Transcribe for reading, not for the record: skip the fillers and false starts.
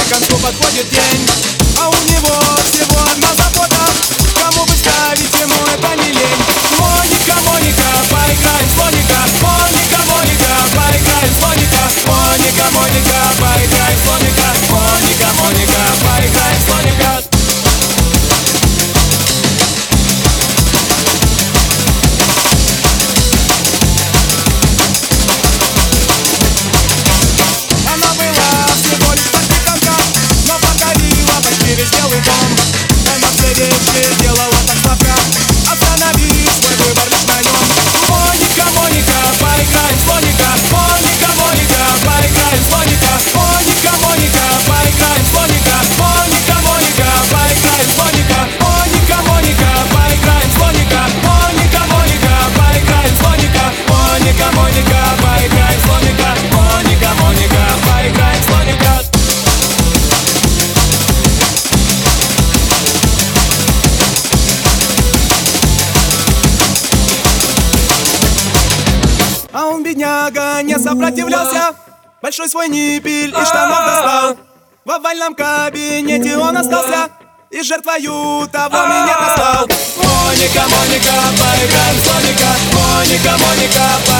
к концу подходит день, а у него всего одна забота: кому бы ставить ему это не лень. Моника, Моника, поиграем с Моника. Моника, Моника, поиграем с Моника. Моника, Моника, поиграем с Моника. Моника, Моника, поиграем с Моника. Она была всего лишь практикантка, но покорила почти весь Белый дом. Она все вещи делала так сладко, останови свой выбор лишь на нем. Моника, Моника, поиграем с Моника. Моника, Моника, поиграем с Моника. Моника, Моника, поиграем с Моника. Моника, Моника, поиграем с Моника. Моника, Моника, поиграем с Моника. Моника, Моника, поиграем с Моника. Моника, Моника, поиграем с Моника. Моника, Моника, поиграем с Моника. А он, бедняга, не сопротивлялся, большой свой ниппель из штанов достал. В овальном кабинете он остался и жертвою того меня достал. Моника, Моника, поиграем с Моника. Моника, Моника,